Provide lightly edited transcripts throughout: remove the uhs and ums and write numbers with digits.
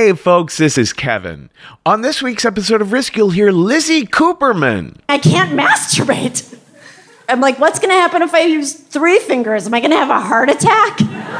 Hey folks, this is Kevin. On this week's episode of Risk, you'll hear Lizzie Cooperman. I can't masturbate. I'm like, what's going to happen if I use 3 fingers? Am I going to have a heart attack?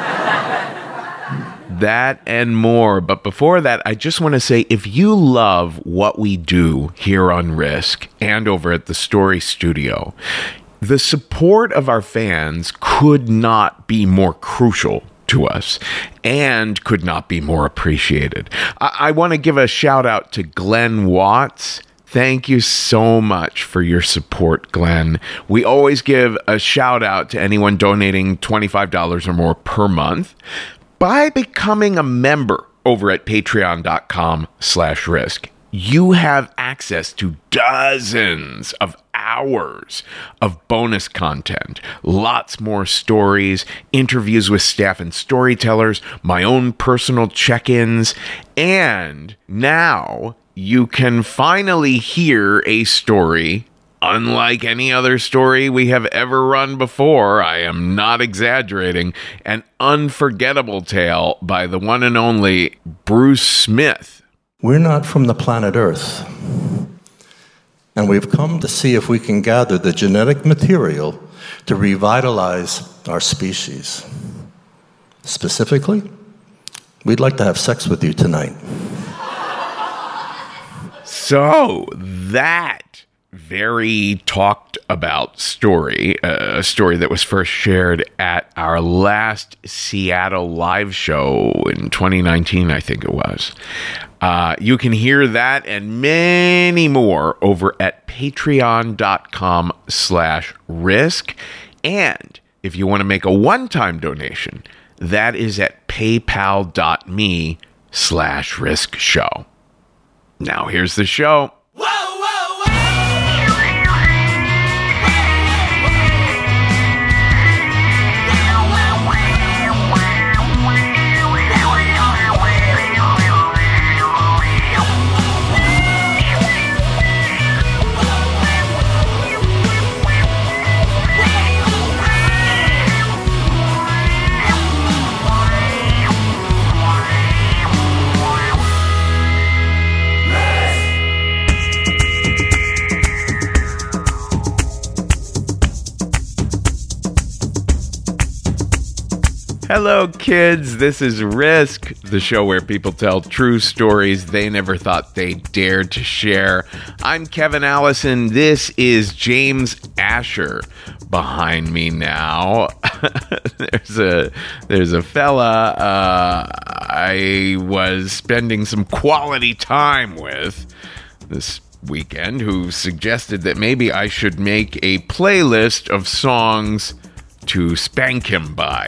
That and more. But before that, I just want to say, if you love what we do here on Risk and over at the Story Studio, the support of our fans could not be more crucial to us and could not be more appreciated. I want to give a shout out to Glenn Watts. Thank you so much for your support, Glenn. We always give a shout out to anyone donating $25 or more per month by becoming a member over at patreon.com/risk. You have access to dozens of hours of bonus content, lots more stories, interviews with staff and storytellers, my own personal check-ins, and now you can finally hear a story unlike any other story we have ever run before. I am not exaggerating. An unforgettable tale by the one and only Bruce Smith. We're not from the planet Earth, and we've come to see if we can gather the genetic material to revitalize our species. Specifically, we'd like to have sex with you tonight. So, that very talked about story, a story that was first shared at our last Seattle live show in 2019, I think it was. You can hear that and many more over at patreon.com/risk. And if you want to make a one-time donation, that is at paypal.me/riskshow. Now here's the show. Hello, kids. This is Risk, the show where people tell true stories they never thought they dared to share. I'm Kevin Allison. This is James Asher behind me now. There's a fella I was spending some quality time with this weekend who suggested that maybe I should make a playlist of songs to spank him by.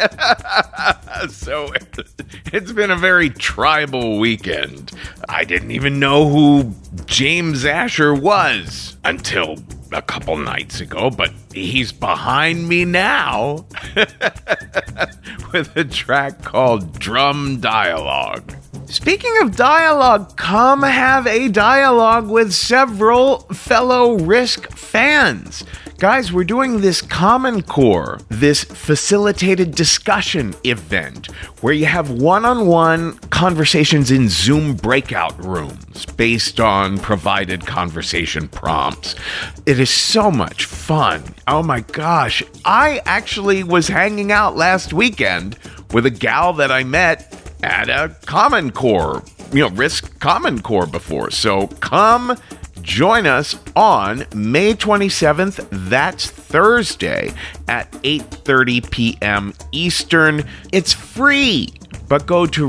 So it's been a very tribal weekend. I didn't even know who James Asher was until a couple nights ago, but he's behind me now with a track called Drum Dialogue. Speaking of dialogue, come have a dialogue with several fellow Risk fans. Guys, we're doing this Common Core, this facilitated discussion event where you have one-on-one conversations in Zoom breakout rooms based on provided conversation prompts. It is so much fun. Oh my gosh. I actually was hanging out last weekend with a gal that I met at a Common Core, Risk Common Core before. So come join us on May 27th. That's Thursday at 8:30 p.m. Eastern. It's free, but go to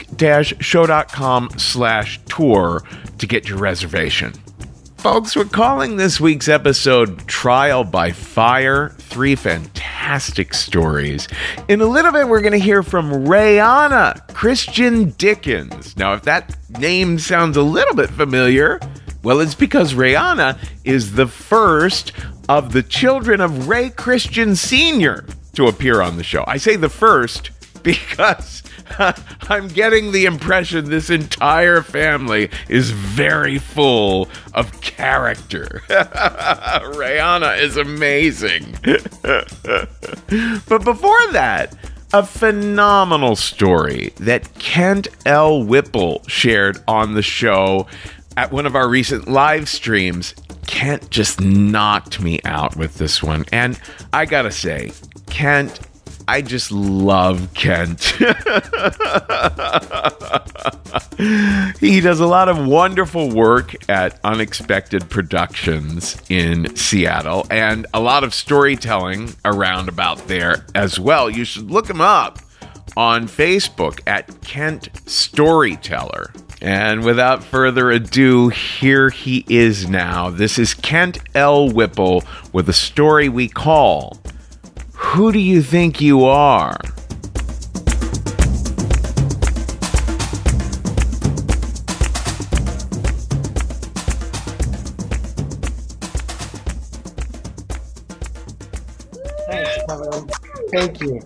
risk-show.com/tour to get your reservation. Folks, we're calling this week's episode Trial by Fire. 3 fantastic stories. In a little bit, we're going to hear from Rayana Christian Dickens. Now, if that name sounds a little bit familiar, well, it's because Rayana is the first of the children of Ray Christian Sr. to appear on the show. I say the first because I'm getting the impression this entire family is very full of character. Rayana is amazing. But before that, A phenomenal story that Kent L. Whipple shared on the show at one of our recent live streams. Kent just knocked me out with this one. And I gotta say, Kent, I just love Kent. He does a lot of wonderful work at Unexpected Productions in Seattle and a lot of storytelling around about there as well. You should look him up on Facebook at Kent Storyteller. And without further ado, here he is now. This is Kent L. Whipple with a story we call Who Do You Think You Are? Thanks, Kevin. Thank you.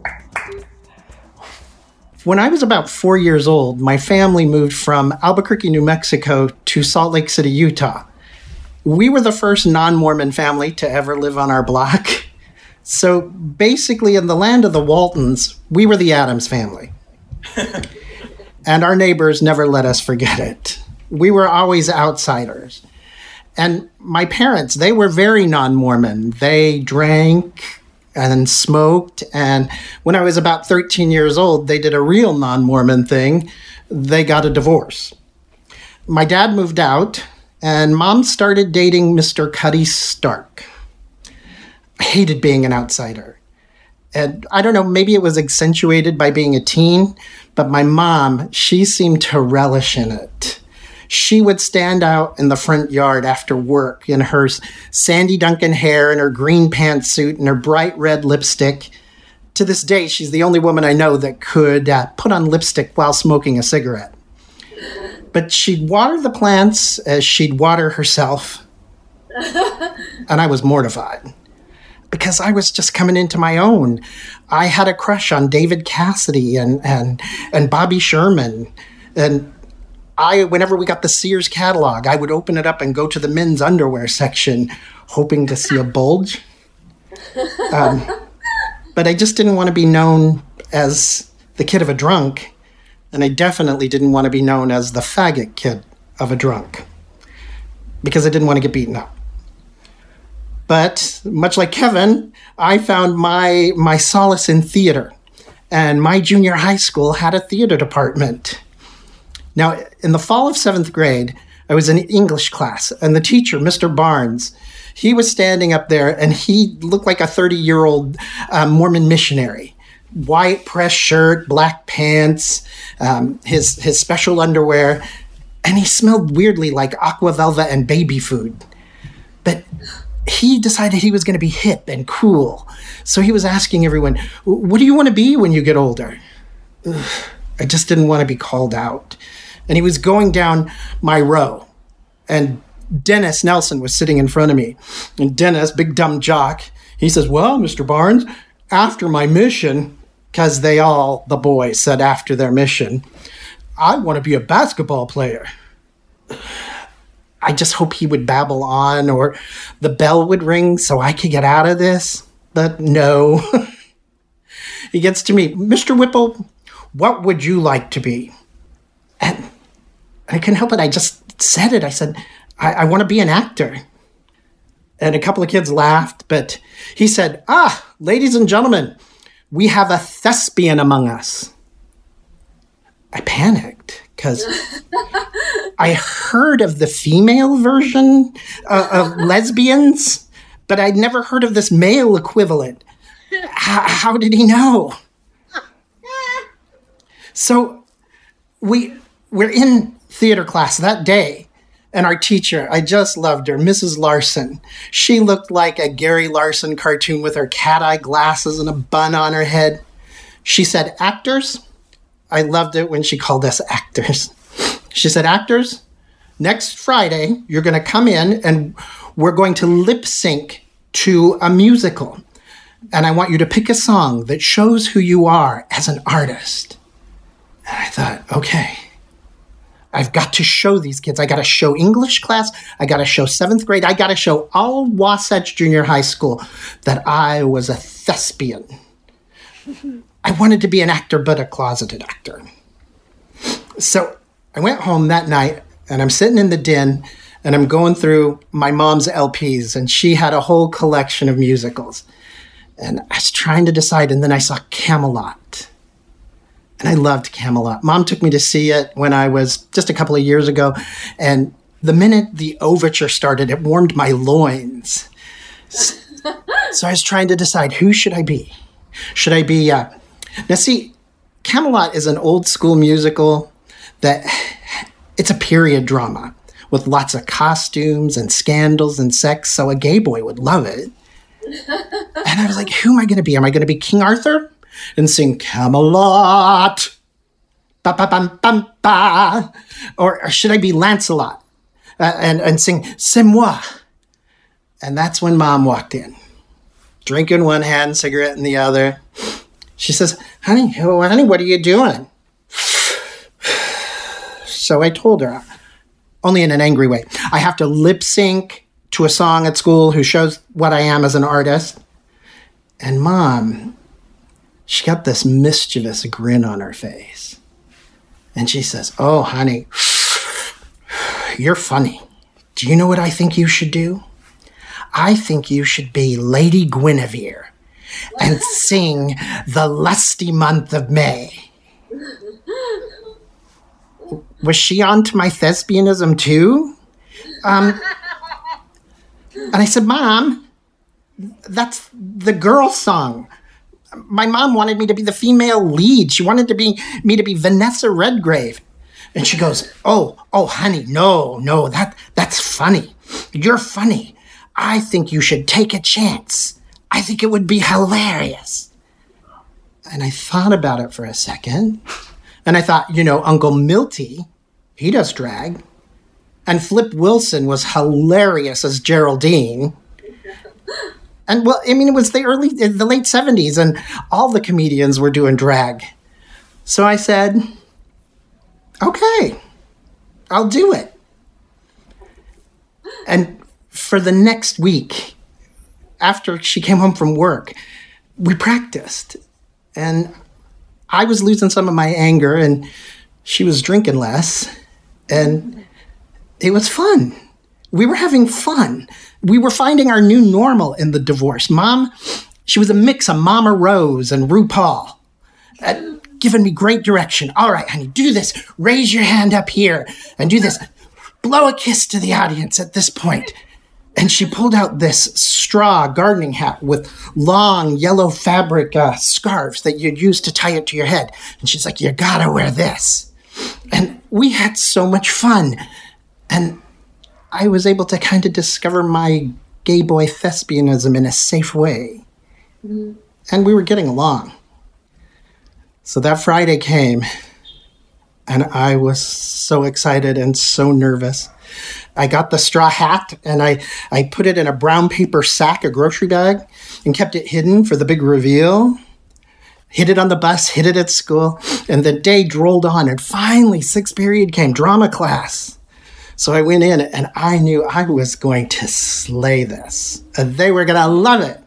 When I was about 4 years old, my family moved from Albuquerque, New Mexico to Salt Lake City, Utah. We were the first non-Mormon family to ever live on our block. So basically, in the land of the Waltons, we were the Addams family. And our neighbors never let us forget it. We were always outsiders. And my parents, they were very non-Mormon. They drank and smoked. And when I was about 13 years old, they did a real non-Mormon thing. They got a divorce. My dad moved out, and Mom started dating Mr. Cuddy Stark. I hated being an outsider. And I don't know, maybe it was accentuated by being a teen, but my mom, she seemed to relish in it. She would stand out in the front yard after work in her Sandy Duncan hair and her green pantsuit and her bright red lipstick. To this day, she's the only woman I know that could put on lipstick while smoking a cigarette. But she'd water the plants as she'd water herself. And I was mortified because I was just coming into my own. I had a crush on David Cassidy and Bobby Sherman. And whenever we got the Sears catalog, I would open it up and go to the men's underwear section, hoping to see a bulge. But I just didn't want to be known as the kid of a drunk, and I definitely didn't want to be known as the faggot kid of a drunk, because I didn't want to get beaten up. But much like Kevin, I found my solace in theater, and my junior high school had a theater department. Now, in the fall of 7th grade, I was in English class, and the teacher, Mr. Barnes, he was standing up there, and he looked like a 30-year-old Mormon missionary. White press shirt, black pants, his special underwear, and he smelled weirdly like aqua velva and baby food. But he decided he was going to be hip and cool, so he was asking everyone, "What do you want to be when you get older?" I just didn't want to be called out. And he was going down my row. And Dennis Nelson was sitting in front of me. And Dennis, big dumb jock, he says, "Well, Mr. Barnes, after my mission," because the boys said after their mission, "I want to be a basketball player." I just hope he would babble on or the bell would ring so I could get out of this. But no. He gets to me, "Mr. Whipple, what would you like to be?" And I couldn't help it. I just said it. I said, I want to be an actor. And a couple of kids laughed, but he said, "Ladies and gentlemen, we have a thespian among us." I panicked because I heard of the female version of lesbians, but I'd never heard of this male equivalent. How did he know? So we're in theater class that day, and our teacher, I just loved her, Mrs. Larson. She looked like a Gary Larson cartoon with her cat-eye glasses and a bun on her head. She said, "Actors?" I loved it when she called us actors. She said, "Actors, next Friday, you're going to come in and we're going to lip sync to a musical. And I want you to pick a song that shows who you are as an artist." And I thought, okay, I've got to show these kids. I got to show English class. I got to show 7th grade. I got to show all Wasatch Junior High School that I was a thespian. I wanted to be an actor, but a closeted actor. So I went home that night, and I'm sitting in the den, and I'm going through my mom's LPs, and she had a whole collection of musicals. And I was trying to decide, and then I saw Camelot. And I loved Camelot. Mom took me to see it when I was just a couple of years ago, and the minute the overture started, it warmed my loins. So I was trying to decide, who should I be? Should I be... Now see, Camelot is an old school musical that... It's a period drama with lots of costumes and scandals and sex, so a gay boy would love it. And I was like, who am I going to be? Am I going to be King Arthur and sing Camelot? Ba ba bum bum ba. Or should I be Lancelot and sing C'est moi? And that's when Mom walked in, drink in one hand, cigarette in the other. She says, honey, what are you doing? So I told her, only in an angry way, I have to lip sync to a song at school who shows what I am as an artist. And Mom, she got this mischievous grin on her face. And she says, oh, honey, you're funny. Do you know what I think you should do? I think you should be Lady Guinevere and sing The Lusty Month of May. Was she on to my thespianism too? And I said, Mom, that's the girl song. My mom wanted me to be the female lead. She wanted me to be Vanessa Redgrave. And she goes, oh, honey, no, that's funny. You're funny. I think you should take a chance. I think it would be hilarious. And I thought about it for a second. And I thought, Uncle Milty, he does drag. And Flip Wilson was hilarious as Geraldine. And well, it was the late 70s, and all the comedians were doing drag. So I said, okay, I'll do it. And for the next week, after she came home from work, we practiced. And I was losing some of my anger, and she was drinking less. And it was fun. We were having fun. We were finding our new normal in the divorce. Mom, she was a mix of Mama Rose and RuPaul, giving me great direction. All right, honey, do this. Raise your hand up here and do this. Blow a kiss to the audience at this point. And she pulled out this straw gardening hat with long yellow fabric scarves that you'd use to tie it to your head. And she's like, you gotta wear this. And we had so much fun. And I was able to kind of discover my gay boy thespianism in a safe way. Mm-hmm. And we were getting along. So that Friday came, and I was so excited and so nervous. I got the straw hat, and I put it in a brown paper sack, a grocery bag, and kept it hidden for the big reveal. Hid it on the bus, hid it at school, and the day rolled on, and finally, sixth period came, drama class. So I went in, and I knew I was going to slay this. And they were going to love it.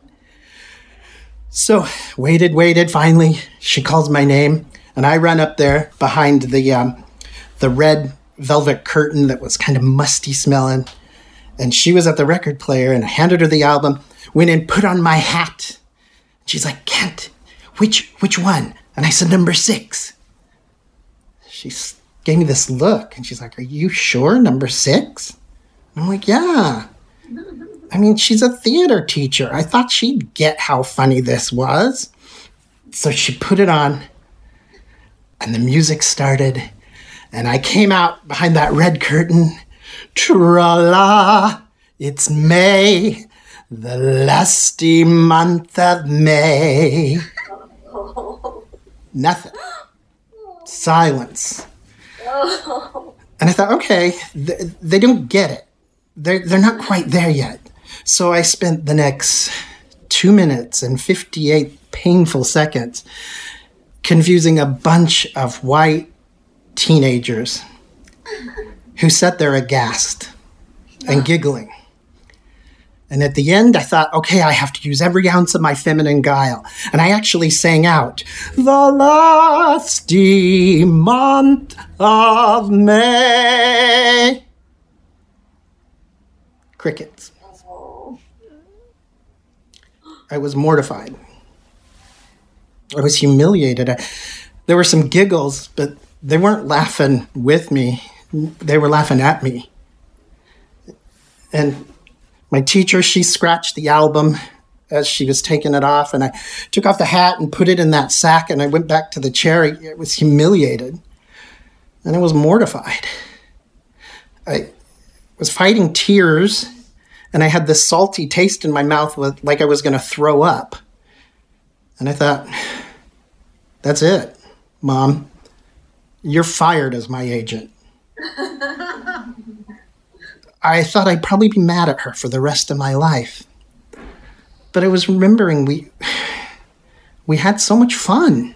So waited. Finally, she calls my name, and I run up there behind the red velvet curtain that was kind of musty smelling. And she was at the record player, and I handed her the album, went in, put on my hat. She's like, Kent, which one? And I said, number 6. She gave me this look, and she's like, are you sure, number 6? I'm like, yeah. I mean, she's a theater teacher. I thought she'd get how funny this was. So she put it on, and the music started, and I came out behind that red curtain. Tra-la, it's May, the lusty month of May. Nothing. Silence. And I thought, okay, they don't get it. They're not quite there yet. So I spent the next 2 minutes and 58 painful seconds confusing a bunch of white teenagers who sat there aghast and giggling. And at the end, I thought, okay, I have to use every ounce of my feminine guile. And I actually sang out, the lusty month of May. Crickets. I was mortified. I was humiliated. There were some giggles, but they weren't laughing with me. They were laughing at me. And my teacher, she scratched the album as she was taking it off, and I took off the hat and put it in that sack, and I went back to the chair. I was humiliated, and I was mortified. I was fighting tears, and I had this salty taste in my mouth like I was going to throw up. And I thought, that's it, Mom. You're fired as my agent. I thought I'd probably be mad at her for the rest of my life. But I was remembering we had so much fun.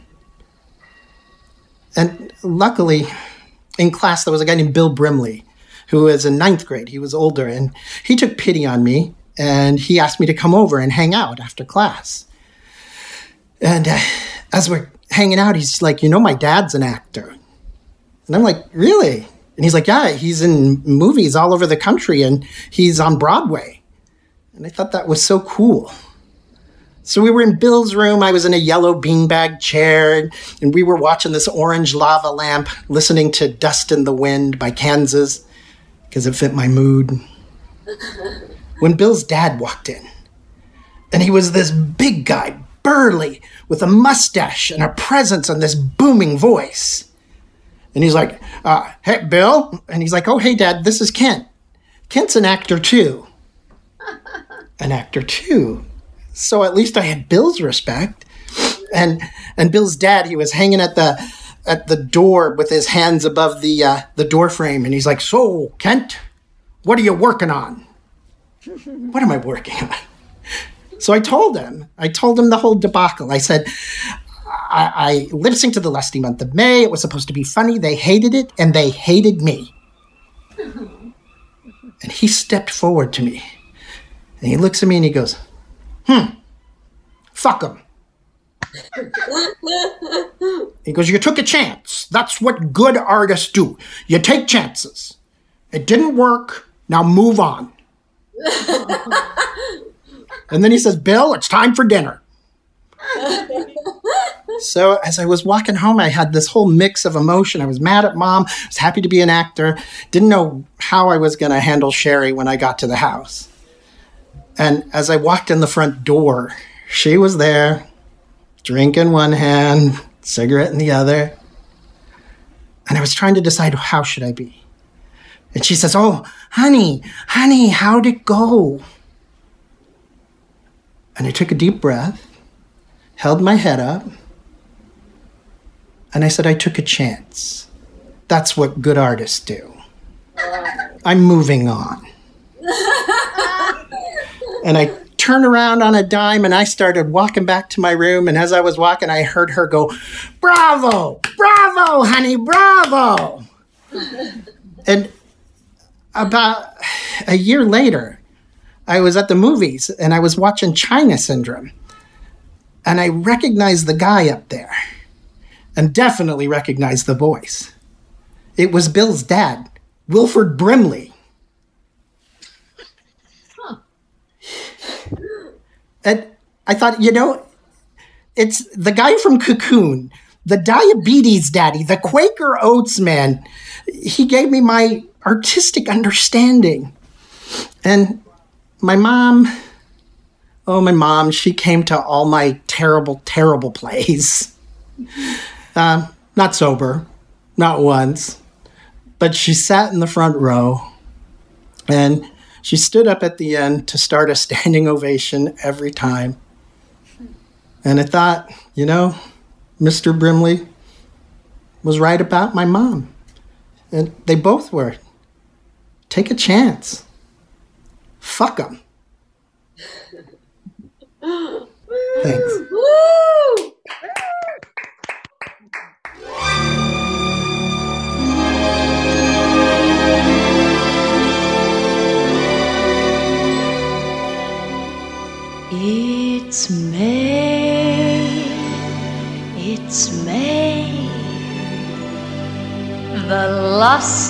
And luckily, in class, there was a guy named Bill Brimley, who was in 9th grade. He was older, and he took pity on me, and he asked me to come over and hang out after class. And as we're hanging out, he's like, you know, my dad's an actor. And I'm like, really? And he's like, yeah, he's in movies all over the country, and he's on Broadway. And I thought that was so cool. So we were in Bill's room. I was in a yellow beanbag chair, and we were watching this orange lava lamp, listening to Dust in the Wind by Kansas, because it fit my mood. When Bill's dad walked in, and he was this big guy, burly, with a mustache and a presence and this booming voice. And he's like, hey, Bill. And he's like, oh, hey, Dad, this is Kent. Kent's an actor, too. An actor, too. So at least I had Bill's respect. And Bill's dad, he was hanging at the door with his hands above the door frame. And he's like, so, Kent, what are you working on? What am I working on? So I told him the whole debacle. I said, I lip-synced to the Lusty Month of May. It was supposed to be funny. They hated it, and they hated me. And he stepped forward to me, and he looks at me, and he goes, fuck him. He goes, you took a chance. That's what good artists do. You take chances. It didn't work. Now move on. And then he says, Bill, it's time for dinner. So as I was walking home, I had this whole mix of emotion. I was mad at Mom. I was happy to be an actor. Didn't know how I was going to handle Sherry when I got to the house. And as I walked in the front door, she was there, drink in one hand, cigarette in the other. And I was trying to decide, how should I be? And she says, oh, honey, how'd it go? And I took a deep breath, held my head up, and I said, I took a chance. That's what good artists do. I'm moving on. And I turned around on a dime, and I started walking back to my room, and as I was walking, I heard her go, bravo, bravo, honey, bravo. And about a year later, I was at the movies, and I was watching China Syndrome, and I recognized the guy up there, and definitely recognized the voice. It was Bill's dad, Wilford Brimley. Huh. And I thought, it's the guy from Cocoon, the diabetes daddy, the Quaker Oats man. He gave me my artistic understanding. And my mom, she came to all my terrible, terrible plays. Not sober, not once, but she sat in the front row, and she stood up at the end to start a standing ovation every time. And I thought, Mr. Brimley was right about my mom. And they both were. Take a chance. Fuck them. Thanks. Woo!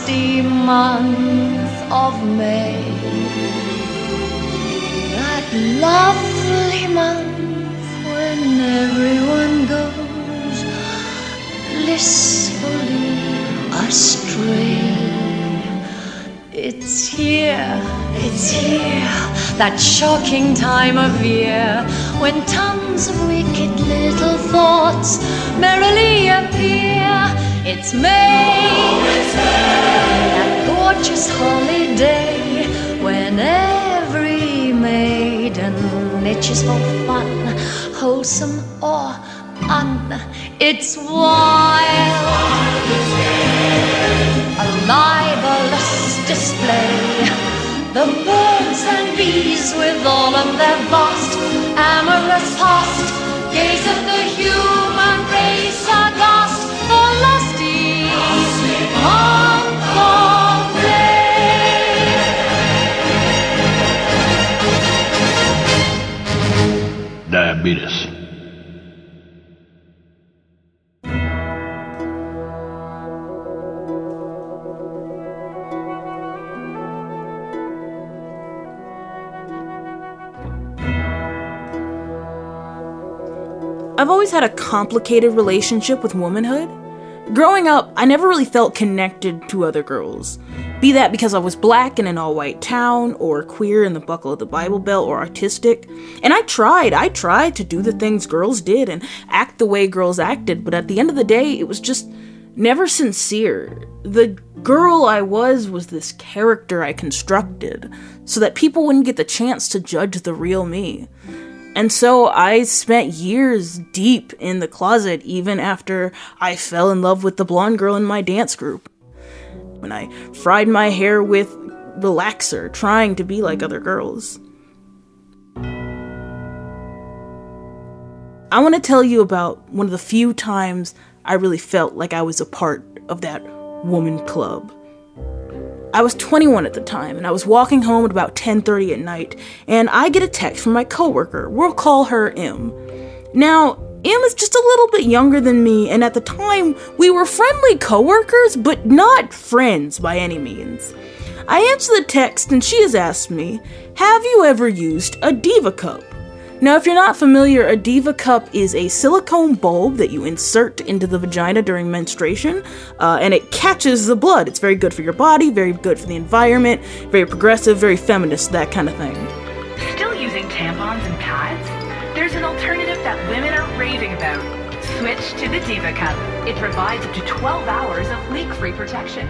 lusty month of May, that lovely month when everyone goes blissfully astray. It's here, that shocking time of year when tons of wicked little thoughts merrily appear. It's May, that gorgeous holiday when every maiden itches for fun, wholesome or un. It's wild, a libelous display. The birds and bees with all of their vast amorous past gaze at the human race aghast. The lusty month of May. Diabetes. I've always had a complicated relationship with womanhood. Growing up, I never really felt connected to other girls. Be that because I was black in an all-white town, or queer in the buckle of the Bible Belt, or artistic. And I tried to do the things girls did and act the way girls acted, but at the end of the day, it was just never sincere. The girl I was this character I constructed, so that people wouldn't get the chance to judge the real me. And so I spent years deep in the closet even after I fell in love with the blonde girl in my dance group. When I fried my hair with relaxer, trying to be like other girls. I want to tell you about one of the few times I really felt like I was a part of that woman club. I was 21 at the time, and I was walking home at about 10:30 at night, and I get a text from my coworker. We'll call her M. Now, M is just a little bit younger than me, and at the time, we were friendly coworkers, but not friends by any means. I answer the text, and she has asked me, have you ever used a Diva Cup? Now, if you're not familiar, a Diva Cup is a silicone bulb that you insert into the vagina during menstruation, and it catches the blood. It's very good for your body, very good for the environment, very progressive, very feminist, that kind of thing. Still using tampons and pads? There's an alternative that women are raving about. Switch to the Diva Cup. It provides up to 12 hours of leak-free protection.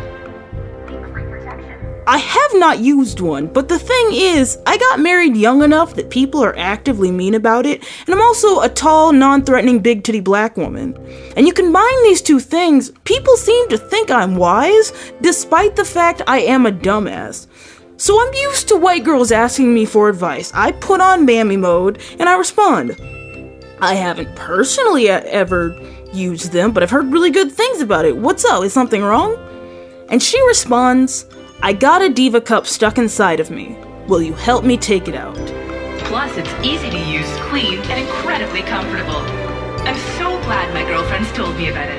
I have not used one, but the thing is, I got married young enough that people are actively mean about it, and I'm also a tall, non-threatening, big-titty black woman. And you combine these two things, people seem to think I'm wise, despite the fact I am a dumbass. So I'm used to white girls asking me for advice. I put on mammy mode, and I respond. I haven't personally ever used them, but I've heard really good things about it. What's up? Is something wrong? And she responds, I got a Diva Cup stuck inside of me. Will you help me take it out? Plus, it's easy to use, clean, and incredibly comfortable. I'm so glad my girlfriends told me about it.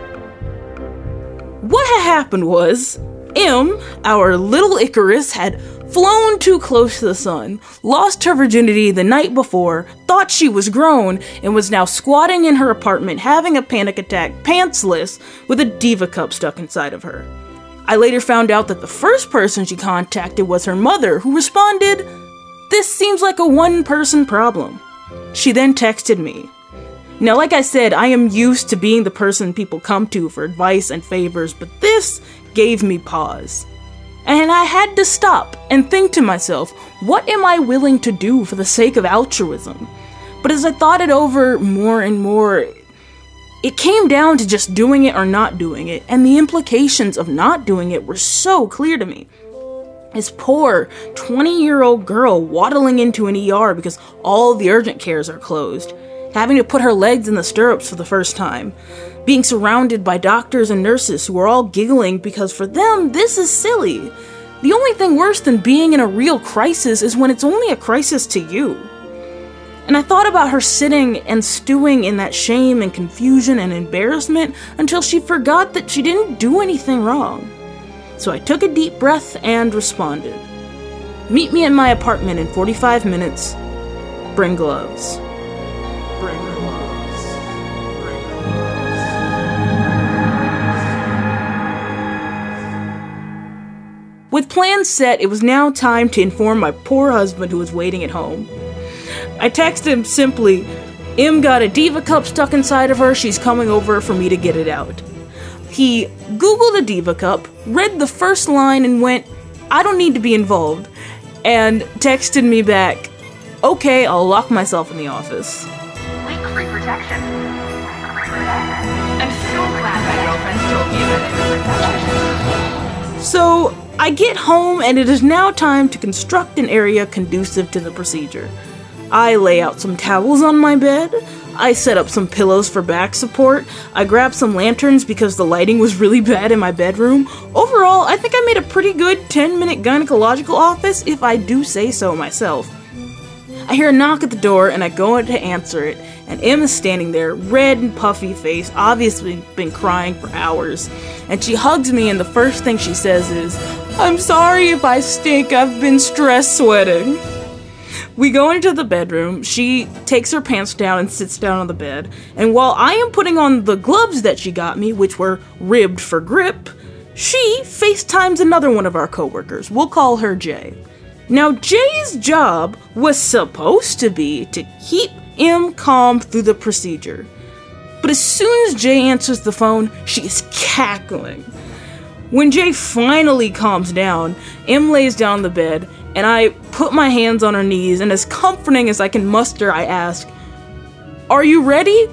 What had happened was, M, our little Icarus, had flown too close to the sun, lost her virginity the night before, thought she was grown, and was now squatting in her apartment having a panic attack, pantsless, with a Diva Cup stuck inside of her. I later found out that the first person she contacted was her mother, who responded, "This seems like a one-person problem." She then texted me. Now, like I said, I am used to being the person people come to for advice and favors, but this gave me pause. And I had to stop and think to myself, what am I willing to do for the sake of altruism? But as I thought it over more and more, it came down to just doing it or not doing it, and the implications of not doing it were so clear to me. This poor 20-year-old girl waddling into an ER because all the urgent cares are closed, having to put her legs in the stirrups for the first time, being surrounded by doctors and nurses who are all giggling because for them, this is silly. The only thing worse than being in a real crisis is when it's only a crisis to you. And I thought about her sitting and stewing in that shame and confusion and embarrassment until she forgot that she didn't do anything wrong. So I took a deep breath and responded. Meet me in my apartment in 45 minutes. Bring gloves. Bring gloves. Bring gloves. With plans set, it was now time to inform my poor husband who was waiting at home. I texted him simply, "Em got a Diva Cup stuck inside of her, she's coming over for me to get it out." He Googled a Diva Cup, read the first line and went, "I don't need to be involved," and texted me back, "Okay, I'll lock myself in the office." Leak-free protection. I'm so glad my girlfriends told me about it. So, I get home and it is now time to construct an area conducive to the procedure. I lay out some towels on my bed, I set up some pillows for back support, I grabbed some lanterns because the lighting was really bad in my bedroom. Overall, I think I made a pretty good 10-minute gynecological office, if I do say so myself. I hear a knock at the door and I go in to answer it, and Em is standing there, red and puffy faced, obviously been crying for hours. And she hugs me and the first thing she says is, "I'm sorry if I stink, I've been stress sweating." We go into the bedroom, she takes her pants down and sits down on the bed, and while I am putting on the gloves that she got me, which were ribbed for grip, she FaceTimes another one of our coworkers. We'll call her Jay. Now, Jay's job was supposed to be to keep Em calm through the procedure. But as soon as Jay answers the phone, she is cackling. When Jay finally calms down, Em lays down on the bed, and I put my hands on her knees, and as comforting as I can muster, I ask, "Are you ready?"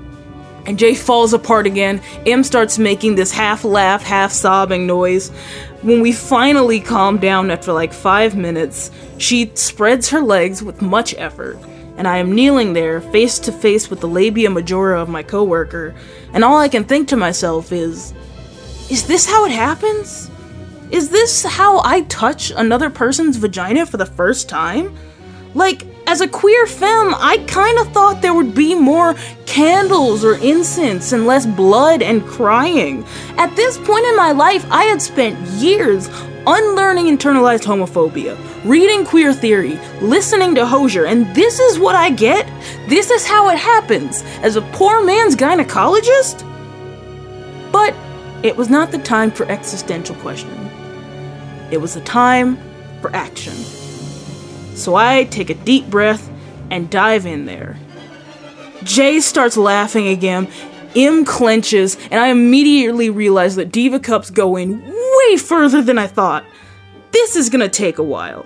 And Jay falls apart again. Em starts making this half-laugh, half-sobbing noise. When we finally calm down after like 5 minutes, she spreads her legs with much effort, and I am kneeling there, face to face with the labia majora of my coworker, and all I can think to myself is this how it happens? Is this how I touch another person's vagina for the first time? Like, as a queer femme, I kind of thought there would be more candles or incense and less blood and crying. At this point in my life, I had spent years unlearning internalized homophobia, reading queer theory, listening to Hozier, and this is what I get? This is how it happens, as a poor man's gynecologist? But it was not the time for existential questioning. It was the time for action. So I take a deep breath and dive in there. Jay starts laughing again, Em clenches, and I immediately realize that Diva Cups go in way further than I thought. This is gonna take a while.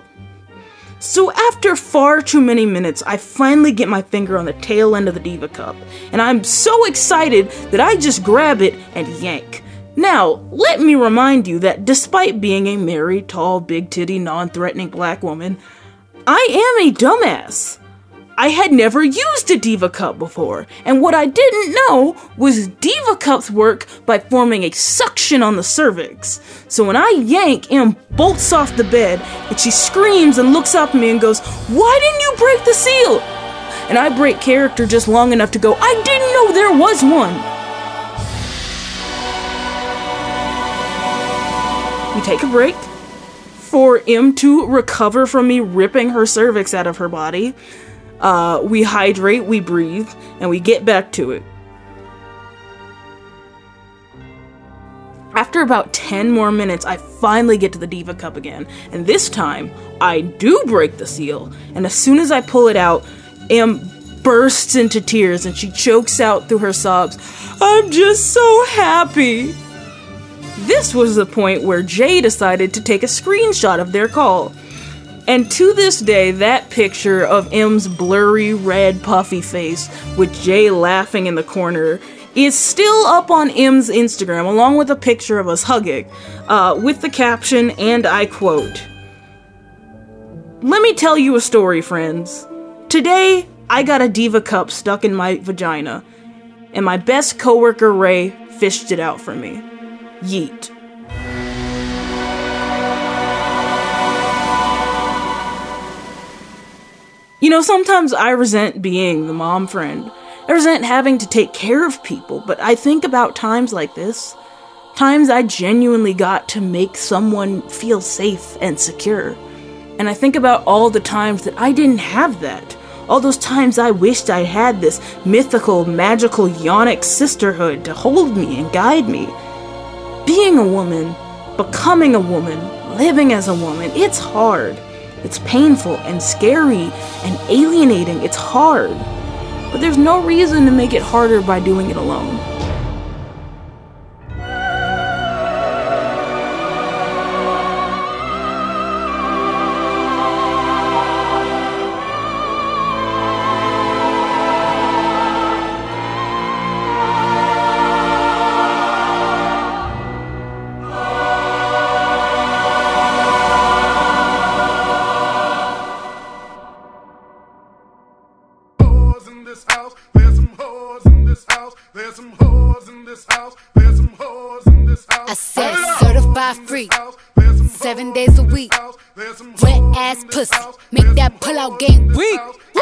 So after far too many minutes, I finally get my finger on the tail end of the Diva Cup, and I'm so excited that I just grab it and yank. Now, let me remind you that despite being a married, tall, big-titty, non-threatening black woman, I am a dumbass. I had never used a Diva Cup before, and what I didn't know was Diva Cups work by forming a suction on the cervix. So when I yank, Em bolts off the bed, and she screams and looks up at me and goes, "Why didn't you break the seal?" And I break character just long enough to go, "I didn't know there was one." We take a break for Em to recover from me ripping her cervix out of her body. We hydrate, we breathe, and we get back to it. After about 10 more minutes, I finally get to the Diva Cup again, and this time, I do break the seal, and as soon as I pull it out, Em bursts into tears, and she chokes out through her sobs, "I'm just so happy." This was the point where Jay decided to take a screenshot of their call. And to this day, that picture of Em's blurry, red, puffy face with Jay laughing in the corner is still up on Em's Instagram, along with a picture of us hugging, with the caption, and I quote, "Let me tell you a story, friends. Today, I got a Diva Cup stuck in my vagina, and my best coworker, Ray, fished it out for me. Yeet." You know, sometimes I resent being the mom friend. I resent having to take care of people, but I think about times like this, Times I genuinely got to make someone feel safe and secure. And I think about all the times that I didn't have that. All those times I wished I had this mythical, magical, yonic sisterhood to hold me and guide me. Being a woman, becoming a woman, living as a woman, it's hard. It's painful and scary and alienating. It's hard. But there's no reason to make it harder by doing it alone. I said certified free, 7 days a week. Wet ass pussy, make that pull out game weak.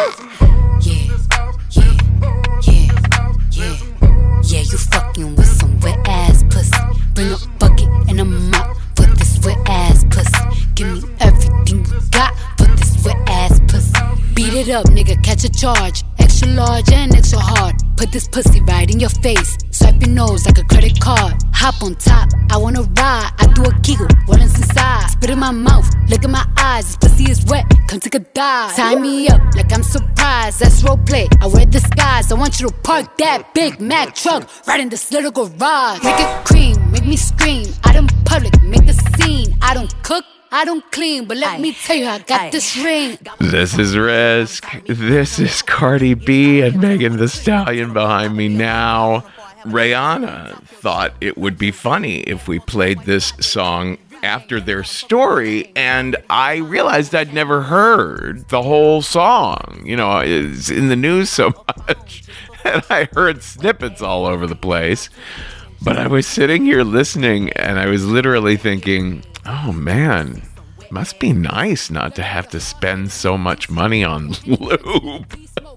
Yeah, you fucking with some wet ass pussy. Bring a bucket and a mop for this wet ass pussy. Give me everything you got for this wet ass pussy. Beat it up, nigga, catch a charge. Extra large and extra hard. Put this pussy right in your face. Swipe your nose like a credit card. Hop on top, I wanna ride. I do a giggle, what is inside? Spit in my mouth, look in my eyes. This pussy is wet, come take a dive. Tie me up like I'm surprised, that's roleplay. I wear disguise, I want you to park that Big Mac truck right in this little garage. Make it cream, make me scream. Out in public, make the scene. I don't cook, I don't clean, but let me tell you, I got this ring. This is Risk. This is Cardi B and Megan Thee Stallion behind me now. Rihanna thought it would be funny if we played this song after their story, and I realized I'd never heard the whole song. You know, it's in the news so much, and I heard snippets all over the place. But I was sitting here listening, and I was literally thinking, oh man, must be nice not to have to spend so much money on lube.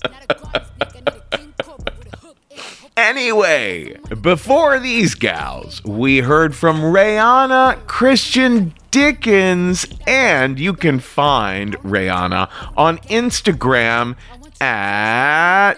Anyway, before these gals, we heard from Rihanna, Christian Dickens, and you can find Rihanna on Instagram at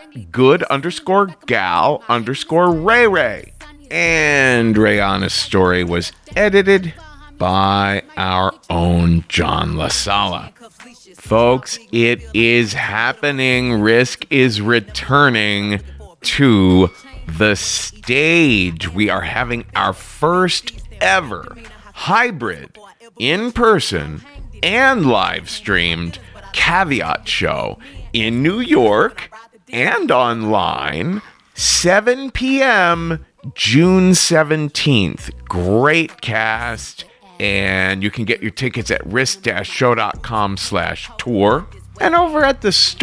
good_gal_Ray Ray. And Rihanna's story was edited by our own John LaSala. Folks, it is happening. Risk is returning to the stage. We are having our first ever hybrid, in-person and live-streamed Caveat show in New York and online, 7 p.m. June 17th. Great cast, and you can get your tickets at risk-show.com/tour. And over at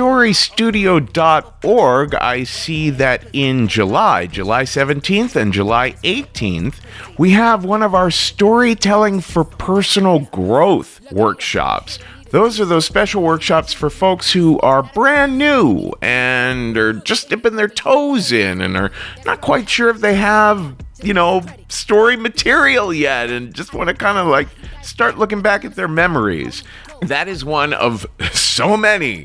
thestorystudio.org, I see that in July 17th and July 18th, we have one of our storytelling for personal growth workshops. Those are those special workshops for folks who are brand new and are just dipping their toes in and are not quite sure if they have, story material yet and just want to kind of like start looking back at their memories. That is one of so many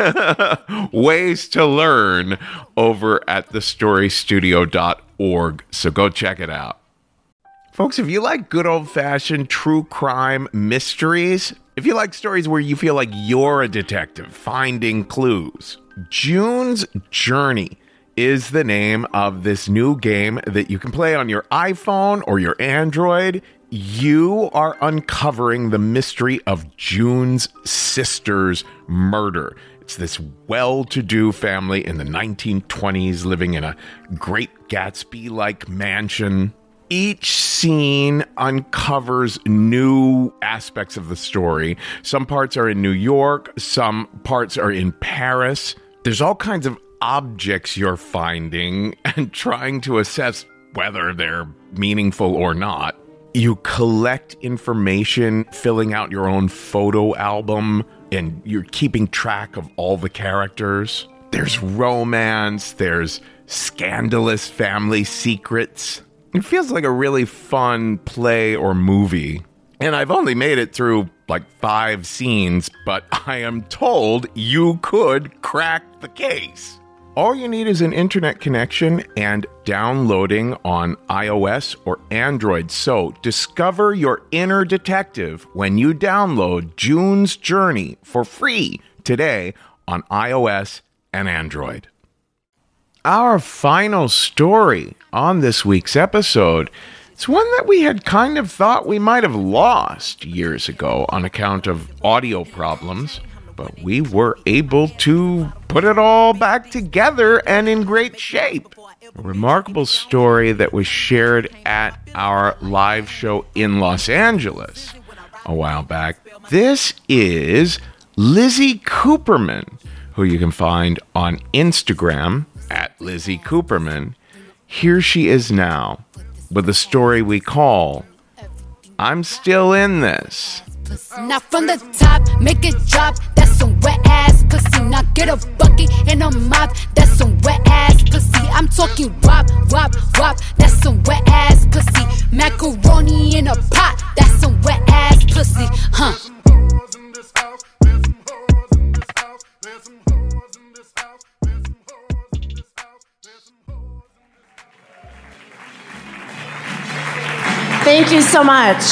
ways to learn over at thestorystudio.org. So go check it out. Folks, if you like good old-fashioned true crime mysteries, if you like stories where you feel like you're a detective finding clues, June's Journey is the name of this new game that you can play on your iPhone or your Android. You are uncovering the mystery of June's sister's murder. It's this well-to-do family in the 1920s living in a Great Gatsby-like mansion. Each scene uncovers new aspects of the story. Some parts are in New York, some parts are in Paris. There's all kinds of objects you're finding and trying to assess whether they're meaningful or not. You collect information, filling out your own photo album, and you're keeping track of all the characters. There's romance, there's scandalous family secrets. It feels like a really fun play or movie. And I've only made it through like 5 scenes, but I am told you could crack the case. All you need is an internet connection and downloading on iOS or Android. So discover your inner detective when you download June's Journey for free today on iOS and Android. Our final story on this week's episode is one that we had kind of thought we might have lost years ago on account of audio problems, but we were able to put it all back together and in great shape. A remarkable story that was shared at our live show in Los Angeles a while back. This is Lizzie Cooperman, who you can find on Instagram at Lizzie Cooperman. Here she is now with a story we call I'm Still in This. Now from the top, make it drop. That's some wet ass pussy. Now get a bucket and a mop. That's some wet ass pussy. I'm talking wop, wop, wop. That's some wet ass pussy. Macaroni in a pot. That's some wet ass pussy. Huh? Thank you so much.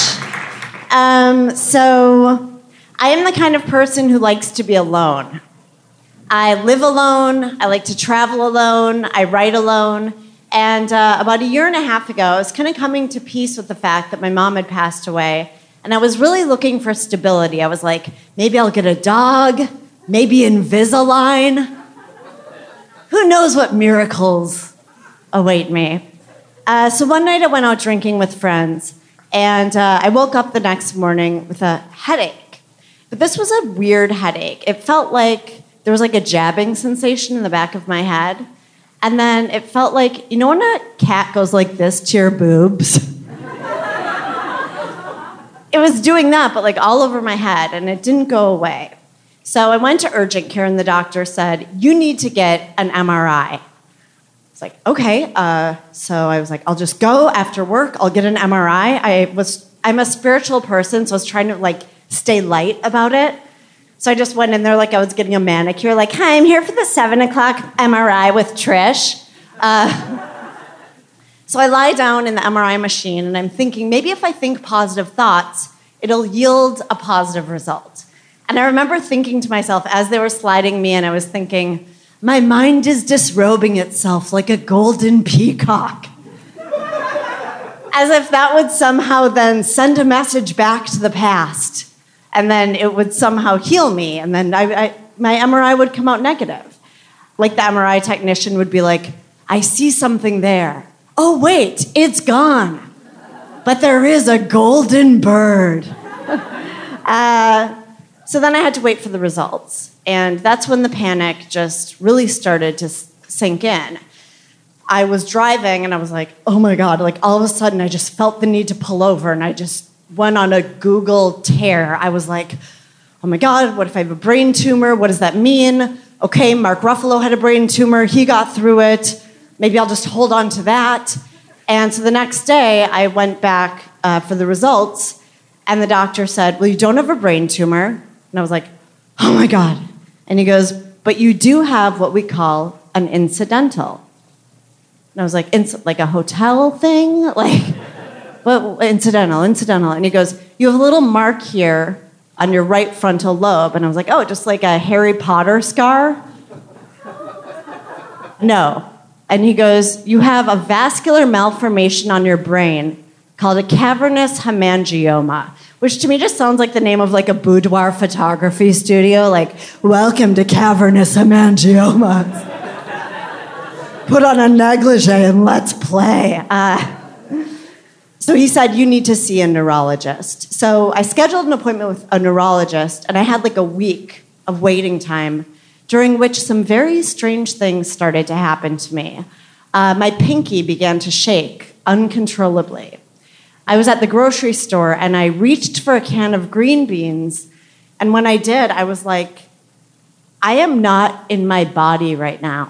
So I am the kind of person who likes to be alone. I live alone. I like to travel alone. I write alone. And about 1.5 years ago, I was kind of coming to peace with the fact that my mom had passed away. And I was really looking for stability. I was like, maybe I'll get a dog, maybe Invisalign. Who knows what miracles await me? So one night I went out drinking with friends, and I woke up the next morning with a headache. But this was a weird headache. It felt like there was like a jabbing sensation in the back of my head. And then it felt like, you know when a cat goes like this to your boobs? It was doing that, but like all over my head, and it didn't go away. So I went to urgent care, and the doctor said, you need to get an MRI. It's like, okay. So I was like, I'll just go after work. I'll get an MRI. I'm a spiritual person, so I was trying to like stay light about it. So I just went in there like I was getting a manicure. Like, hi, I'm here for the 7 o'clock MRI with Trish. So I lie down in the MRI machine, and I'm thinking, maybe if I think positive thoughts, it'll yield a positive result. And I remember thinking to myself as they were sliding me in, I was thinking, my mind is disrobing itself like a golden peacock. As if that would somehow then send a message back to the past. And then it would somehow heal me. And then my MRI would come out negative. Like the MRI technician would be like, I see something there. Oh, wait, it's gone. But there is a golden bird. So then I had to wait for the results. And that's when the panic just really started to sink in. I was driving and I was like, oh my God, like all of a sudden I just felt the need to pull over, and I just went on a Google tear. I was like, oh my God, what if I have a brain tumor? What does that mean? Okay, Mark Ruffalo had a brain tumor. He got through it. Maybe I'll just hold on to that. And so the next day I went back for the results, and the doctor said, well, you don't have a brain tumor. And I was like, oh my God. And he goes, but you do have what we call an incidental. And I was like, like a hotel thing? Like, what, incidental. And he goes, you have a little mark here on your right frontal lobe. And I was like, oh, just like a Harry Potter scar? No. And he goes, you have a vascular malformation on your brain called a cavernous hemangioma, which to me just sounds like the name of like a boudoir photography studio, like, welcome to cavernous hemangioma. Put on a negligee and let's play. So he said, you need to see a neurologist. So I scheduled an appointment with a neurologist, and I had like a week of waiting time, during which some very strange things started to happen to me. My pinky began to shake uncontrollably. I was at the grocery store, and I reached for a can of green beans, and when I did, I was like, I am not in my body right now.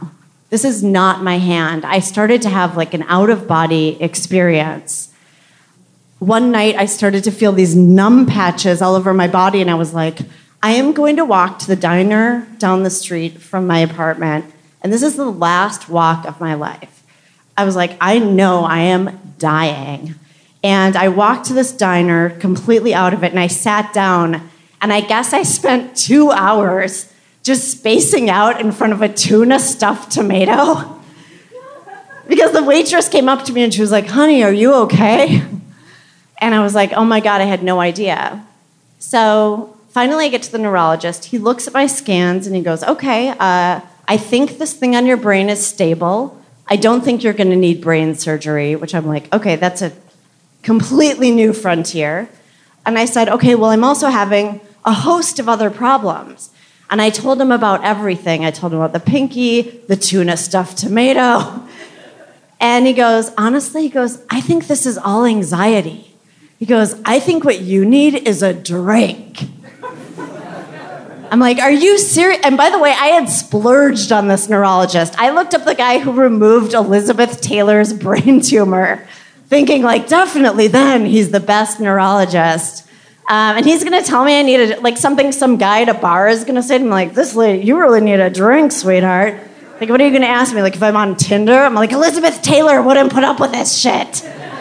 this is not my hand. I started to have like an out-of-body experience. One night, I started to feel these numb patches all over my body, and I was like, I am going to walk to the diner down the street from my apartment, and this is the last walk of my life. I was like, I know I am dying. And I walked to this diner completely out of it, and I sat down, and I guess I spent 2 hours just spacing out in front of a tuna stuffed tomato. Because the waitress came up to me and she was like, honey, are you okay? And I was like, oh my God, I had no idea. So finally I get to the neurologist. He looks at my scans and he goes, okay, I think this thing on your brain is stable. I don't think you're gonna need brain surgery, which I'm like, okay, that's a completely new frontier. And I said, okay, well, I'm also having a host of other problems. And I told him about everything. I told him about the pinky, the tuna stuffed tomato. And he goes, honestly, he goes, I think this is all anxiety. He goes, I think what you need is a drink. I'm like, are you serious? And by the way, I had splurged on this neurologist. I looked up the guy who removed Elizabeth Taylor's brain tumor, thinking like, definitely then he's the best neurologist. And he's gonna tell me I need something some guy at a bar is gonna say to me, like, this lady, you really need a drink, sweetheart. Like, what are you gonna ask me? Like, if I'm on Tinder? I'm like, Elizabeth Taylor wouldn't put up with this shit.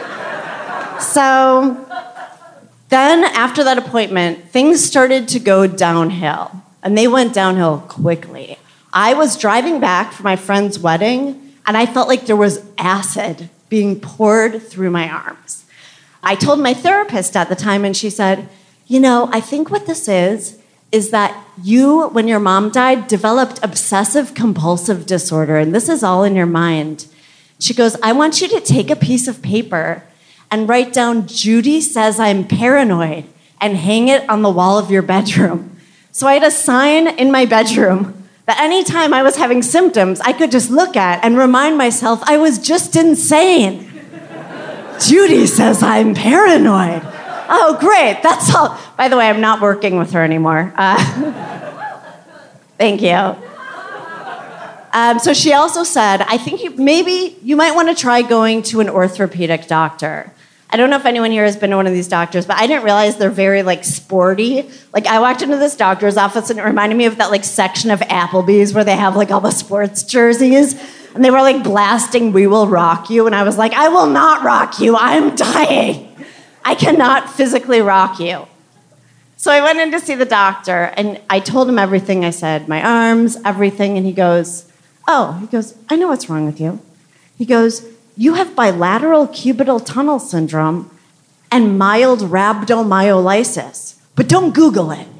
So then after that appointment, things started to go downhill. And they went downhill quickly. I was driving back from my friend's wedding, and I felt like there was acid being poured through my arms. I told my therapist at the time, and she said, you know, I think what this is that you, when your mom died, developed obsessive compulsive disorder, and this is all in your mind. She goes, I want you to take a piece of paper and write down, Judy says I'm paranoid, and hang it on the wall of your bedroom. So I had a sign in my bedroom that anytime I was having symptoms, I could just look at and remind myself I was just insane. Judy says I'm paranoid. Oh, great. That's all. By the way, I'm not working with her anymore. Thank you. So she also said, I think maybe you might want to try going to an orthopedic doctor. I don't know if anyone here has been to one of these doctors, but I didn't realize they're very, sporty. I walked into this doctor's office, and it reminded me of that, section of Applebee's where they have, all the sports jerseys. And they were, blasting We Will Rock You. And I was like, I will not rock you. I'm dying. I cannot physically rock you. So I went in to see the doctor, and I told him everything. I said, my arms, everything. And he goes, I know what's wrong with you. He goes, you have bilateral cubital tunnel syndrome and mild rhabdomyolysis, but don't Google it.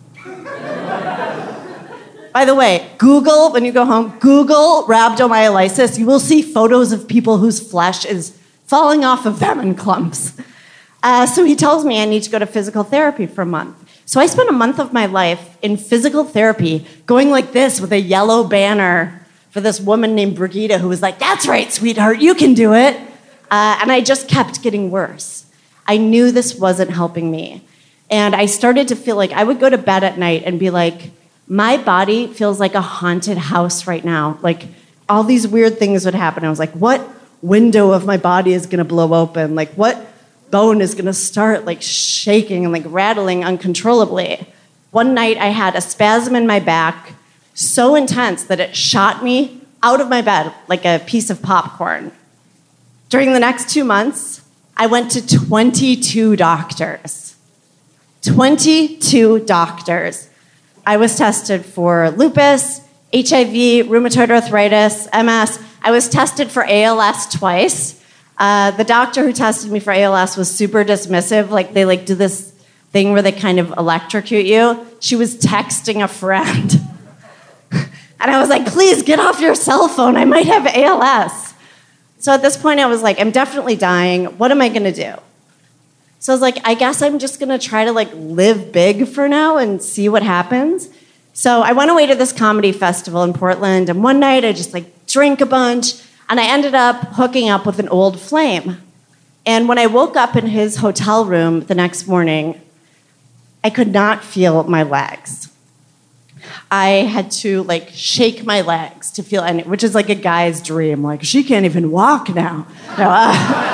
By the way, Google, when you go home, Google rhabdomyolysis. You will see photos of people whose flesh is falling off of them in clumps. So he tells me I need to go to physical therapy for a month. So I spent a month of my life in physical therapy going like this with a yellow banner for this woman named Brigitte who was like, that's right, sweetheart, you can do it. And I just kept getting worse. I knew this wasn't helping me. And I started to feel like I would go to bed at night and be like, my body feels like a haunted house right now. All these weird things would happen. I was like, what window of my body is going to blow open? What bone is going to start shaking and rattling uncontrollably? One night I had a spasm in my back so intense that it shot me out of my bed like a piece of popcorn. During the next 2 months, I went to 22 doctors. 22 doctors. I was tested for lupus, HIV, rheumatoid arthritis, MS. I was tested for ALS twice. The doctor who tested me for ALS was super dismissive. They do this thing where they kind of electrocute you. She was texting a friend. And I was like, please get off your cell phone. I might have ALS. So at this point, I was like, I'm definitely dying. What am I going to do? So I was like, I guess I'm just going to try to live big for now and see what happens. So I went away to this comedy festival in Portland. And one night I just drank a bunch. And I ended up hooking up with an old flame. And when I woke up in his hotel room the next morning, I could not feel my legs. I had to like shake my legs to feel any, which is like a guy's dream. Like, she can't even walk now. No,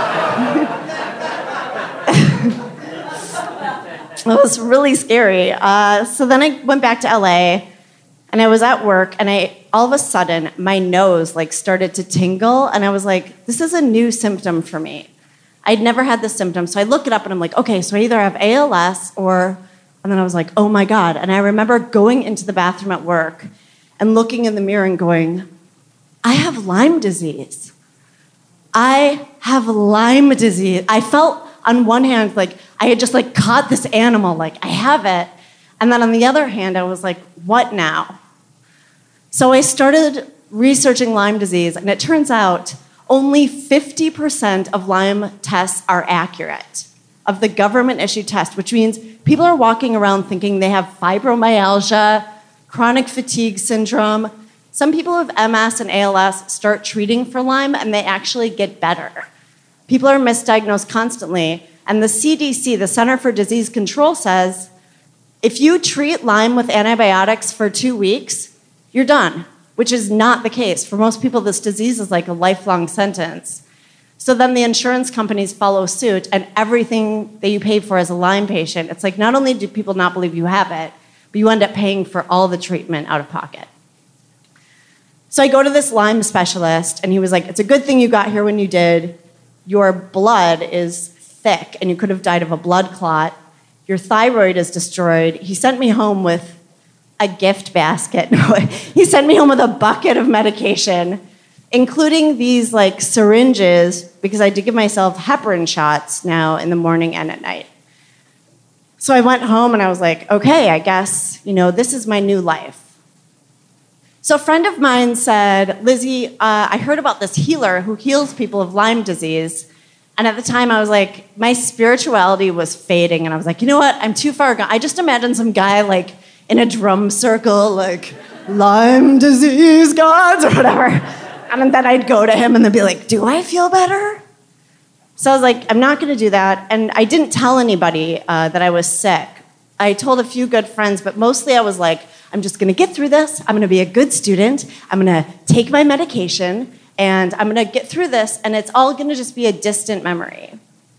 it was really scary. So then I went back to LA, and I was at work, and all of a sudden my nose like started to tingle, and I was like, this is a new symptom for me. I'd never had this symptom, so I look it up, and I'm like, okay, so I either have ALS or. And then I was like, oh my God. And I remember going into the bathroom at work and looking in the mirror and going, I have Lyme disease. I have Lyme disease. I felt on one hand like I had just like caught this animal, like I have it. And then on the other hand, I was like, what now? So I started researching Lyme disease, and it turns out only 50% of Lyme tests are accurate, of the government-issued test, which means people are walking around thinking they have fibromyalgia, chronic fatigue syndrome. Some people with MS and ALS start treating for Lyme, and they actually get better. People are misdiagnosed constantly, and the CDC, the Center for Disease Control, says if you treat Lyme with antibiotics for 2 weeks, you're done, which is not the case. For most people, this disease is like a lifelong sentence. So then the insurance companies follow suit, and everything that you pay for as a Lyme patient, it's like not only do people not believe you have it, but you end up paying for all the treatment out of pocket. So I go to this Lyme specialist, and he was like, it's a good thing you got here when you did. Your blood is thick, and you could have died of a blood clot. Your thyroid is destroyed. He sent me home with a gift basket. He sent me home with a bucket of medication, including these like syringes, because I did give myself heparin shots now in the morning and at night. So I went home and I was like, okay, I guess, this is my new life. So a friend of mine said, Lizzie, I heard about this healer who heals people of Lyme disease. And at the time I was like, my spirituality was fading. And I was like, you know what? I'm too far gone. I just imagined some guy like in a drum circle, like Lyme disease gods or whatever. And then I'd go to him and they'd be like, do I feel better? So I was like, I'm not going to do that. And I didn't tell anybody that I was sick. I told a few good friends, but mostly I was like, I'm just going to get through this. I'm going to be a good student. I'm going to take my medication, and I'm going to get through this, and it's all going to just be a distant memory.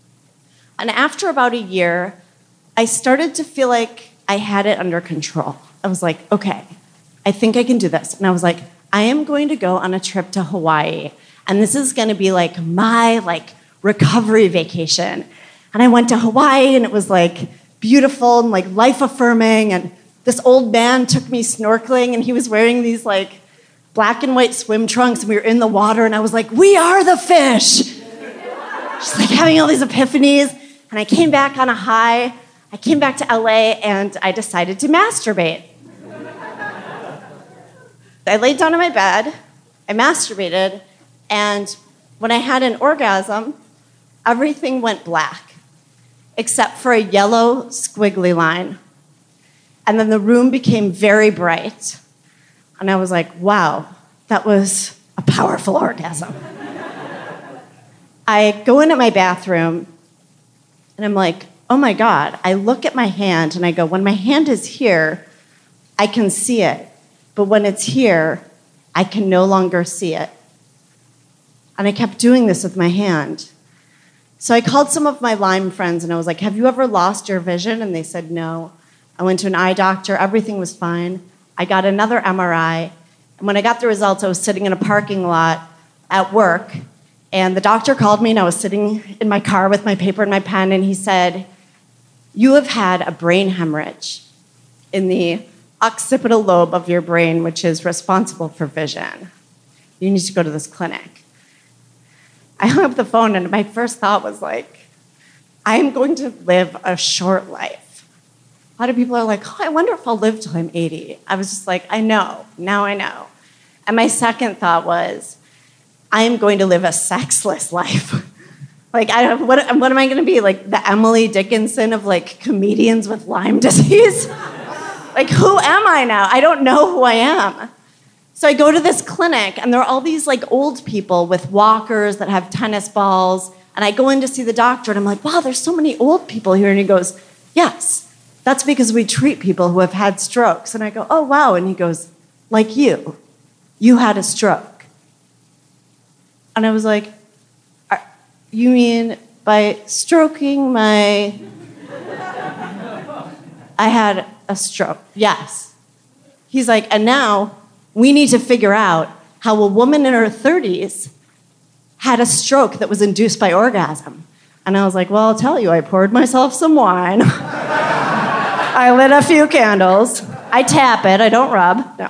And after about a year, I started to feel like I had it under control. I was like, okay, I think I can do this. And I was like, I am going to go on a trip to Hawaii, and this is going to be like my recovery vacation. And I went to Hawaii, and it was like beautiful and like life affirming. And this old man took me snorkeling, and he was wearing these like black and white swim trunks, and we were in the water, and I was like, we are the fish. Just like having all these epiphanies. And I came back on a high. I came back to LA, and I decided to masturbate. I laid down on my bed, I masturbated, and when I had an orgasm, everything went black, except for a yellow squiggly line. And then the room became very bright, and I was like, wow, that was a powerful orgasm. I go into my bathroom, and I'm like, oh my God. I look at my hand, and I go, when my hand is here, I can see it. But when it's here, I can no longer see it. And I kept doing this with my hand. So I called some of my Lyme friends, and I was like, have you ever lost your vision? And they said no. I went to an eye doctor. Everything was fine. I got another MRI. And when I got the results, I was sitting in a parking lot at work. And the doctor called me, and I was sitting in my car with my paper and my pen, and he said, you have had a brain hemorrhage in the occipital lobe of your brain, which is responsible for vision. You need to go to this clinic. I hung up the phone, and my first thought was like, I am going to live a short life. A lot of people are like, oh, I wonder if I'll live till I'm 80. I was just like, I know. Now I know. And my second thought was, I am going to live a sexless life. Like, what am I going to be? Like the Emily Dickinson of like comedians with Lyme disease? Like, who am I now? I don't know who I am. So I go to this clinic, and there are all these like old people with walkers that have tennis balls. And I go in to see the doctor, and I'm like, wow, there's so many old people here. And he goes, yes, that's because we treat people who have had strokes. And I go, oh, wow. And he goes, like you. You had a stroke. And I was like, you mean by stroking my... I had a stroke. Yes. He's like, and now we need to figure out how a woman in her 30s had a stroke that was induced by orgasm. And I was like, well, I'll tell you, I poured myself some wine. I lit a few candles. I tap it, I don't rub. No,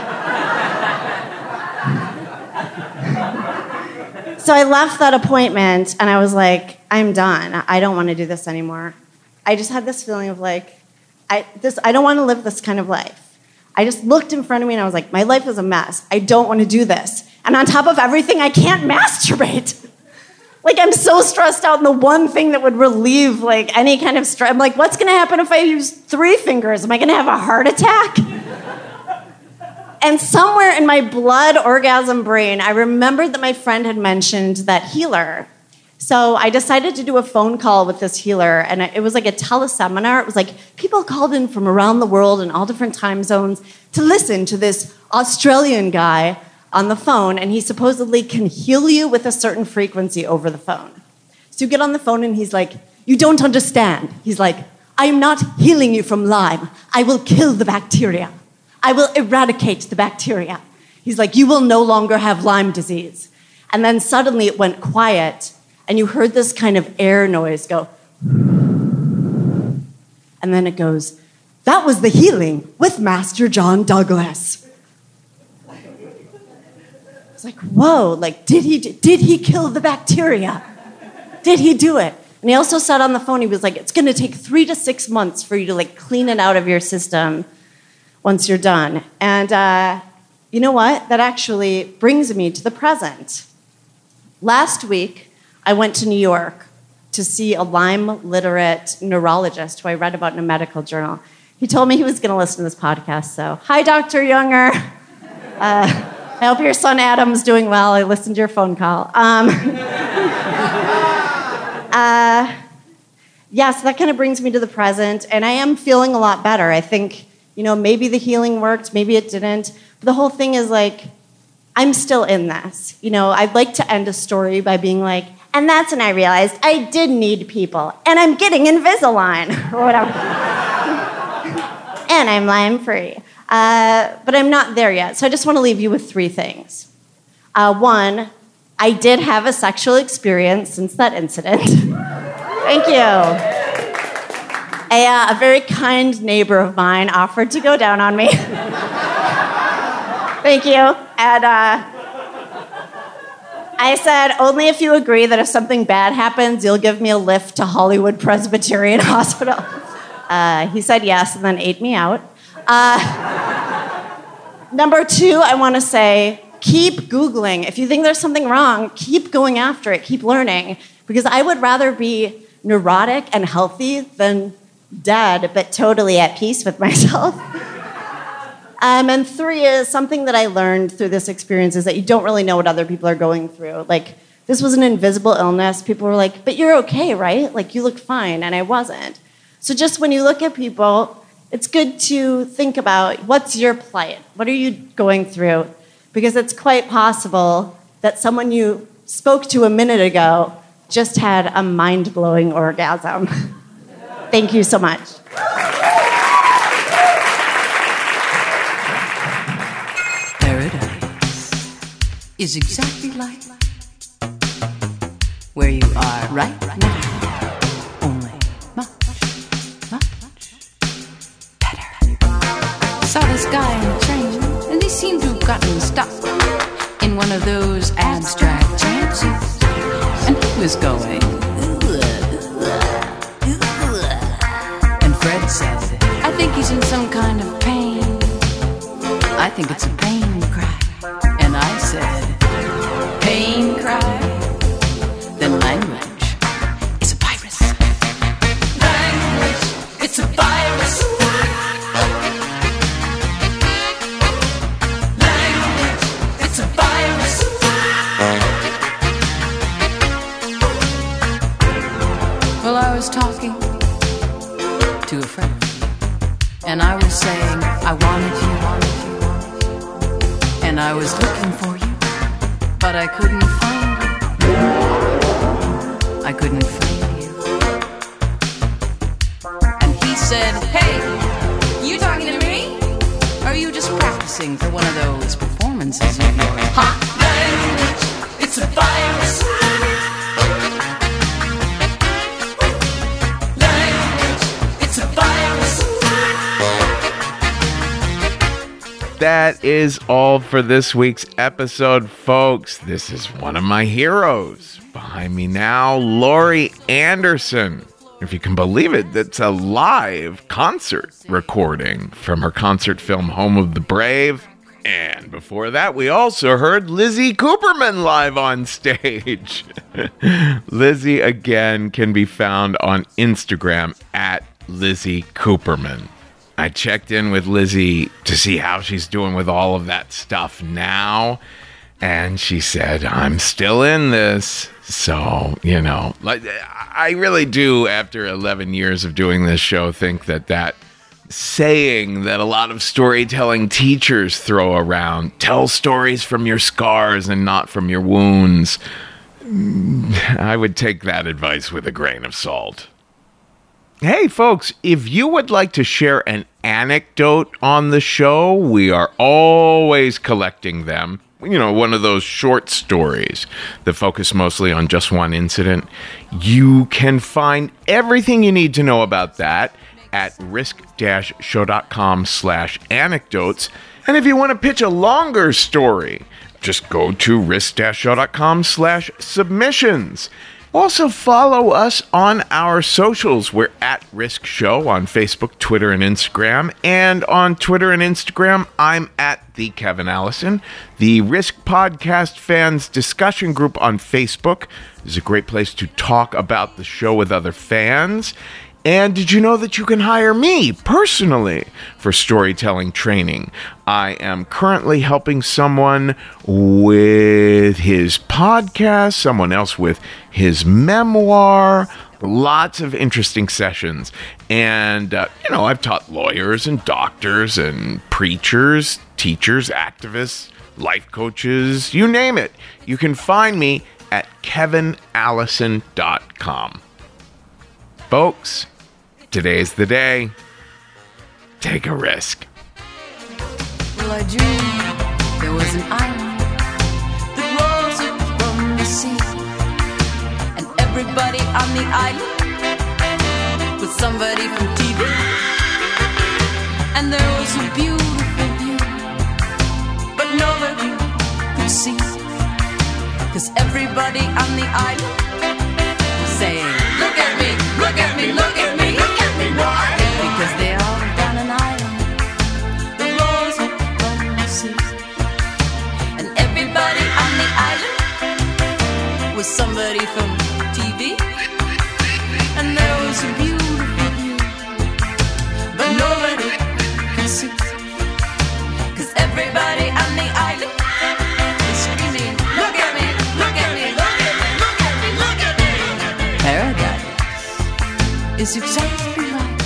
So I left that appointment and I was like, I'm done. I don't want to do this anymore. I just had this feeling of like, I don't want to live this kind of life. I just looked in front of me and I was like, my life is a mess. I don't want to do this. And on top of everything, I can't masturbate. Like, I'm so stressed out, and the one thing that would relieve like any kind of stress, I'm like, what's going to happen if I use 3 fingers? Am I going to have a heart attack? And somewhere in my blood orgasm brain, I remembered that my friend had mentioned that healer. So I decided to do a phone call with this healer, and it was like a teleseminar. It was like people called in from around the world in all different time zones to listen to this Australian guy on the phone, and he supposedly can heal you with a certain frequency over the phone. So you get on the phone, and he's like, you don't understand. He's like, I'm not healing you from Lyme. I will kill the bacteria. I will eradicate the bacteria. He's like, you will no longer have Lyme disease. And then suddenly it went quiet, and you heard this kind of air noise go. And then it goes, that was the healing with Master John Douglas. It's like, whoa, like, did he kill the bacteria? Did he do it? And he also said on the phone, he was like, it's going to take 3 to 6 months for you to like clean it out of your system once you're done. And you know what? That actually brings me to the present. Last week, I went to New York to see a Lyme literate neurologist who I read about in a medical journal. He told me he was going to listen to this podcast, so hi, Dr. Younger. I hope your son Adam's doing well. I listened to your phone call. So that kind of brings me to the present, and I am feeling a lot better. I think, maybe the healing worked, maybe it didn't. But the whole thing is like, I'm still in this. I'd like to end a story by being like, and that's when I realized I did need people, and I'm getting Invisalign, or whatever. And I'm Lyme-free. But I'm not there yet, so I just want to leave you with 3 things. 1, I did have a sexual experience since that incident. Thank you. A very kind neighbor of mine offered to go down on me. Thank you. And I said, only if you agree that if something bad happens, you'll give me a lift to Hollywood Presbyterian Hospital. He said yes and then ate me out. Number 2, I want to say, keep Googling. If you think there's something wrong, keep going after it, keep learning. Because I would rather be neurotic and healthy than dead, but totally at peace with myself. And 3 is something that I learned through this experience is that you don't really know what other people are going through. Like, this was an invisible illness. People were like, but you're okay, right? Like, you look fine, and I wasn't. So just when you look at people, it's good to think about what's your plight? What are you going through? Because it's quite possible that someone you spoke to a minute ago just had a mind-blowing orgasm. Thank you so much. Paradise is exactly like where you are right now. Only much better. Saw this guy on the train, and he seemed to have gotten stuck in one of those abstract trances. And he was going, and Fred said, I think he's in some kind of pain. I think it's a pain cry. And I said, pain cry? Then language is a virus. Language, it's a virus. Language, it's a virus. Well, I was talking to a friend. And I was saying I wanted you. And I was looking for you, but I couldn't find you. I couldn't find you. And he said, hey, you talking to me? Or are you just practicing for one of those performances of yours? Hot language, it's a virus. Language, it's a virus. That is all for this week's episode, folks. This is one of my heroes. Behind me now, Laurie Anderson. If you can believe it, that's a live concert recording from her concert film Home of the Brave. And before that, we also heard Lizzie Cooperman live on stage. Lizzie, again, can be found on Instagram at Lizzie Cooperman. I checked in with Lizzie to see how she's doing with all of that stuff now. And she said, I'm still in this. So, you know, like I really do, after 11 years of doing this show, think that saying that a lot of storytelling teachers throw around, tell stories from your scars and not from your wounds, I would take that advice with a grain of salt. Hey, folks, if you would like to share an anecdote on the show, we are always collecting them. You know, one of those short stories that focus mostly on just one incident. You can find everything you need to know about that at risk-show.com/anecdotes. And if you want to pitch a longer story, just go to risk-show.com/submissions. Also, follow us on our socials. We're at Risk Show on Facebook, Twitter, and Instagram. And on Twitter and Instagram, I'm at The Kevin Allison. The Risk Podcast Fans Discussion Group on Facebook is a great place to talk about the show with other fans. And did you know that you can hire me personally for storytelling training? I am currently helping someone with his podcast, someone else with his memoir, lots of interesting sessions. And, you know, I've taught lawyers and doctors and preachers, teachers, activists, life coaches, you name it. You can find me at kevinallison.com. Folks, today's the day. Take a risk. Well, I dreamed there was an island that rose up from the sea, and everybody on the island was somebody from TV. And there was a beautiful view, but nobody could see, 'cause everybody on the island was saying, look at me, look at me, look at me, look at me, why? Because they all lived on an island that rose up from the sea, and everybody on the island was somebody from TV. And there was a beautiful view, but nobody could see, 'cause everybody on the island was screaming, look at me, look at me, look at me, look at me, look at me. Paradise is exactly like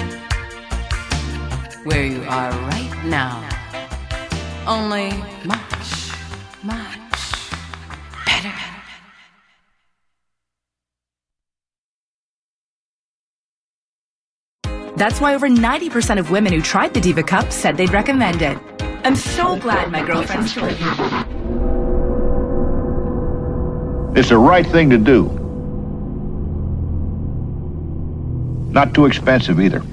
where you are right now, only much, much better. That's why over 90% of women who tried the Diva Cup said they'd recommend it. I'm so glad my girlfriend's joined me. It's the right thing to do. Not too expensive either.